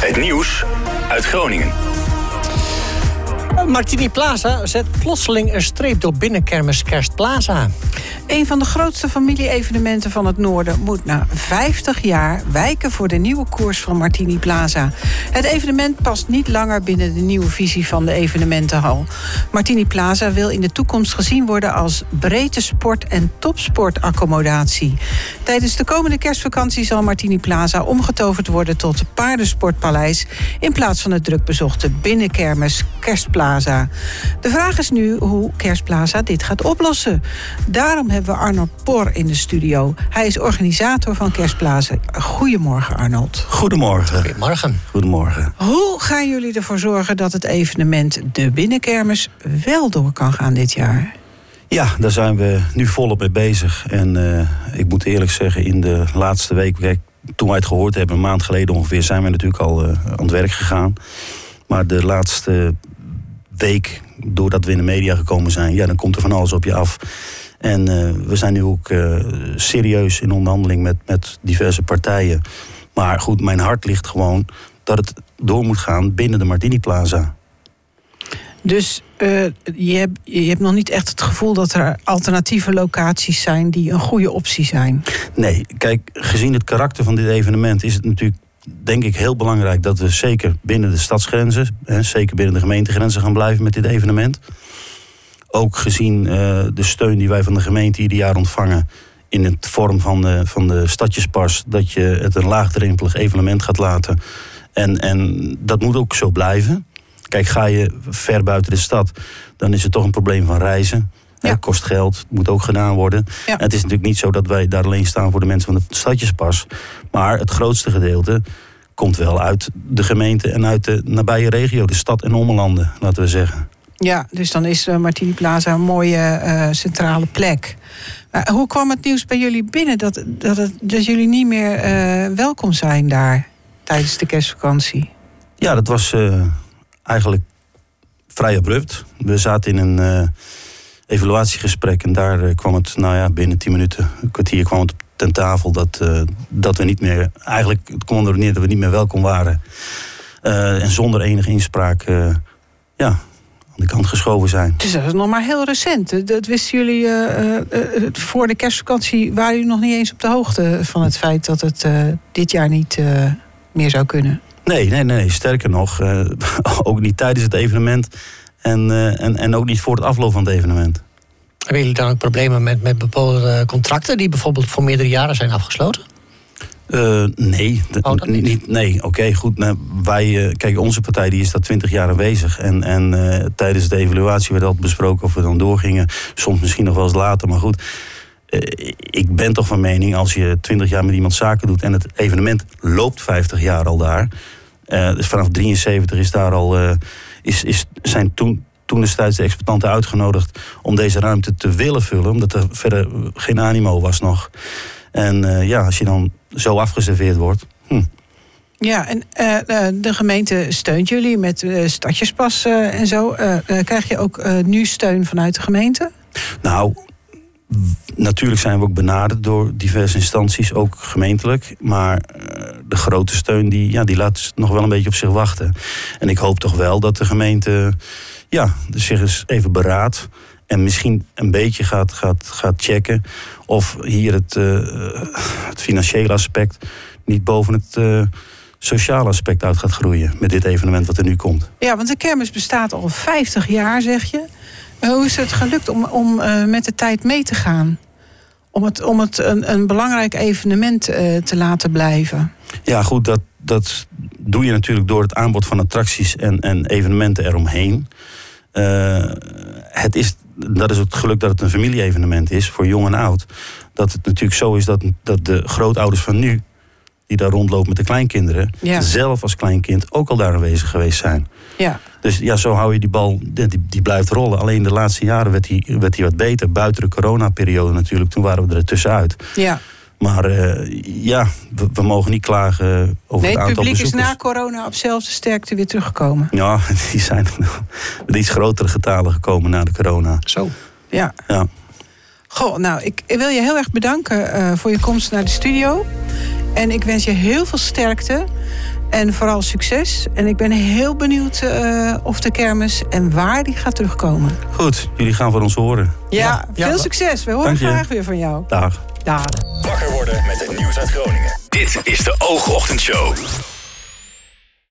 Het nieuws uit Groningen. Martini Plaza zet plotseling een streep door binnenkermis Kerstplaza. Een van de grootste familie-evenementen van het Noorden moet na 50 jaar wijken voor de nieuwe koers van Martini Plaza. Het evenement past niet langer binnen de nieuwe visie van de evenementenhal. Martini Plaza wil in de toekomst gezien worden als breedte sport- en topsportaccommodatie. Tijdens de komende kerstvakantie zal Martini Plaza omgetoverd worden tot paardensportpaleis in plaats van het drukbezochte binnenkermis Kerstplaza. De vraag is nu hoe Kerstplaza dit gaat oplossen. Daarom hebben we Arnold Por in de studio. Hij is organisator van Kerstplaza. Goedemorgen, Arnold. Goedemorgen. Goedemorgen. Goedemorgen. Hoe gaan jullie ervoor zorgen dat het evenement de binnenkermis wel door kan gaan dit jaar? Ja, daar zijn we nu volop mee bezig. En ik moet eerlijk zeggen, in de laatste week, kijk, toen wij het gehoord hebben, een maand geleden ongeveer, zijn we natuurlijk al aan het werk gegaan. Maar de laatste week, doordat we in de media gekomen zijn, ja, dan komt er van alles op je af. En we zijn nu ook serieus in onderhandeling met diverse partijen. Maar goed, mijn hart ligt gewoon dat het door moet gaan binnen de Martini Plaza. Dus je hebt nog niet echt het gevoel dat er alternatieve locaties zijn die een goede optie zijn? Nee, kijk, gezien het karakter van dit evenement is het natuurlijk, denk ik, heel belangrijk dat we zeker binnen de stadsgrenzen, zeker binnen de gemeentegrenzen gaan blijven met dit evenement. Ook gezien de steun die wij van de gemeente ieder jaar ontvangen in het vorm van de stadjespas, dat je het een laagdrempelig evenement gaat laten. En dat moet ook zo blijven. Kijk, ga je ver buiten de stad, dan is het toch een probleem van reizen. Ja. Het kost geld, moet ook gedaan worden. Ja. Het is natuurlijk niet zo dat wij daar alleen staan voor de mensen van de stadjespas. Maar het grootste gedeelte komt wel uit de gemeente en uit de nabije regio, de stad en ommelanden, laten we zeggen. Ja, dus dan is Martini Plaza een mooie centrale plek. Hoe kwam het nieuws bij jullie binnen dat jullie niet meer welkom zijn daar tijdens de kerstvakantie? Ja, dat was eigenlijk vrij abrupt. We zaten in een evaluatiegesprek en daar kwam het, binnen 10 minuten, een kwartier kwam het ten tafel dat we niet meer, eigenlijk het kwam er neer dat we niet meer welkom waren. En zonder enige inspraak, aan de kant geschoven zijn. Dus dat is nog maar heel recent. Dat wisten jullie voor de kerstvakantie, waren jullie nog niet eens op de hoogte van het feit dat het dit jaar niet meer zou kunnen? Nee. Sterker nog, ook niet tijdens het evenement en ook niet voor het afloop van het evenement. Hebben jullie dan ook problemen met bepaalde contracten die bijvoorbeeld voor meerdere jaren zijn afgesloten? Nee. Nee, oké, goed. Nou, kijk, onze partij die is daar 20 jaar aanwezig. En tijdens de evaluatie werd altijd besproken of we dan doorgingen. Soms misschien nog wel eens later, maar goed. Ik ben toch van mening, als je 20 jaar met iemand zaken doet en het evenement loopt 50 jaar al daar. Dus vanaf 73 is daar al, zijn toen destijds de exploitanten uitgenodigd om deze ruimte te willen vullen, omdat er verder geen animo was nog. En als je dan zo afgeserveerd wordt. Ja, en de gemeente steunt jullie met stadjespas en zo. Krijg je ook nu steun vanuit de gemeente? Nou, natuurlijk zijn we ook benaderd door diverse instanties, ook gemeentelijk. Maar de grote steun die laat nog wel een beetje op zich wachten. En ik hoop toch wel dat de gemeente zich eens even beraadt. En misschien een beetje gaat checken of hier het financiële aspect niet boven het sociale aspect uit gaat groeien met dit evenement wat er nu komt. Ja, want de kermis bestaat al 50 jaar, zeg je. Hoe is het gelukt om met de tijd mee te gaan? Om het een belangrijk evenement te laten blijven? Ja, goed, dat doe je natuurlijk door het aanbod van attracties en evenementen eromheen. Dat is het geluk dat het een familie-evenement is, voor jong en oud. Dat het natuurlijk zo is dat de grootouders van nu, die daar rondlopen met de kleinkinderen, zelf als kleinkind ook al daar aanwezig geweest zijn. Ja. Dus zo hou je die bal, die blijft rollen. Alleen de laatste jaren werd die wat beter. Buiten de coronaperiode natuurlijk, toen waren we er tussenuit. Ja. Maar we mogen niet klagen over het aantal bezoekers. Nee, het publiek is na corona op zelfde sterkte weer teruggekomen. Ja, die zijn met iets grotere getalen gekomen na de corona. Zo. Ja. Goh, nou, ik wil je heel erg bedanken voor je komst naar de studio. En ik wens je heel veel sterkte. En vooral succes. En ik ben heel benieuwd of de kermis en waar die gaat terugkomen. Goed, jullie gaan van ons horen. Ja, veel succes. We horen graag weer van jou. Dag. Dag. Wakker worden met het nieuws uit Groningen. Dit is de Oogochtendshow.